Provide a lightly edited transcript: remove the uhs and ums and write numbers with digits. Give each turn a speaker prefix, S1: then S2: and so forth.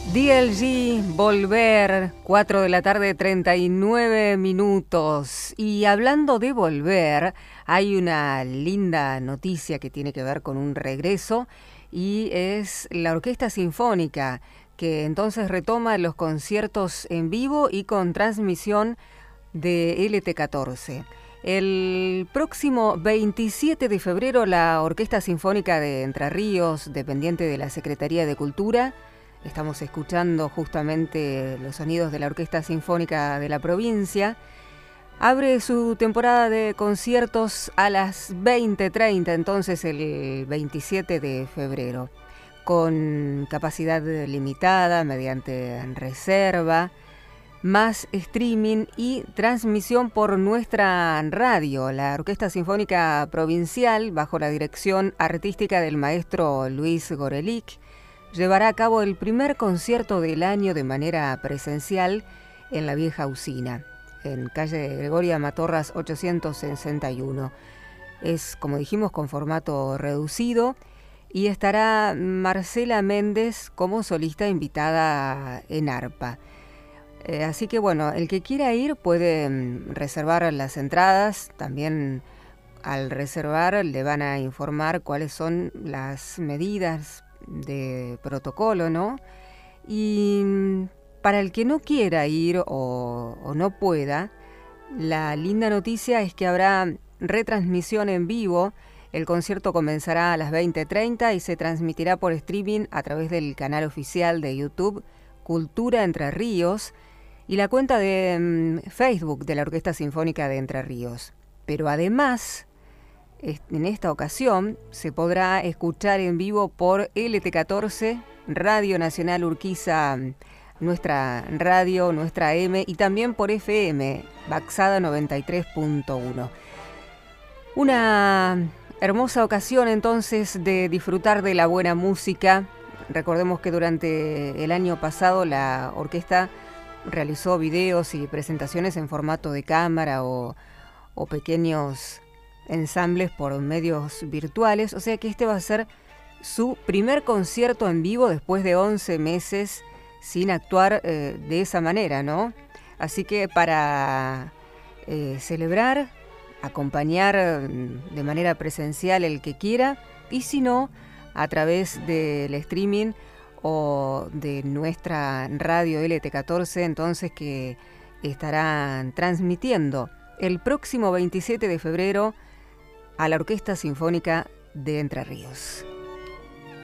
S1: DLG, Volver, 4 de la tarde, 39 minutos. Y hablando de volver, hay una linda noticia que tiene que ver con un regreso y es la Orquesta Sinfónica, que entonces retoma los conciertos en vivo y con transmisión de LT14. El próximo 27 de febrero, la Orquesta Sinfónica de Entre Ríos, dependiente de la Secretaría de Cultura, estamos escuchando justamente los sonidos de la Orquesta Sinfónica de la provincia, abre su temporada de conciertos a las 20:30, entonces el 27 de febrero, con capacidad limitada, mediante reserva, más streaming y transmisión por nuestra radio. La Orquesta Sinfónica Provincial, bajo la dirección artística del maestro Luis Gorelick, llevará a cabo el primer concierto del año de manera presencial en la vieja usina, en calle Gregoria Matorras 861. Es, como dijimos, con formato reducido y estará Marcela Méndez como solista invitada en arpa. Así que bueno, el que quiera ir puede reservar las entradas. También al reservar le van a informar cuáles son las medidas de protocolo, ¿no? Y para el que no quiera ir o no pueda, la linda noticia es que habrá retransmisión en vivo. El concierto comenzará a las 20:30 y se transmitirá por streaming a través del canal oficial de YouTube Cultura Entre Ríos y la cuenta de Facebook de la Orquesta Sinfónica de Entre Ríos. Pero además, en esta ocasión se podrá escuchar en vivo por LT14, Radio Nacional Urquiza, nuestra radio, nuestra M, y también por FM, Baxada 93.1. Una hermosa ocasión entonces de disfrutar de la buena música. Recordemos que durante el año pasado la orquesta realizó videos y presentaciones en formato de cámara o pequeños ensambles por medios virtuales, o sea que este va a ser su primer concierto en vivo después de 11 meses sin actuar de esa manera, ¿no? Así que para celebrar, acompañar de manera presencial el que quiera, y si no, a través del streaming o de nuestra radio LT14, entonces, que estarán transmitiendo el próximo 27 de febrero a la Orquesta Sinfónica de Entre Ríos.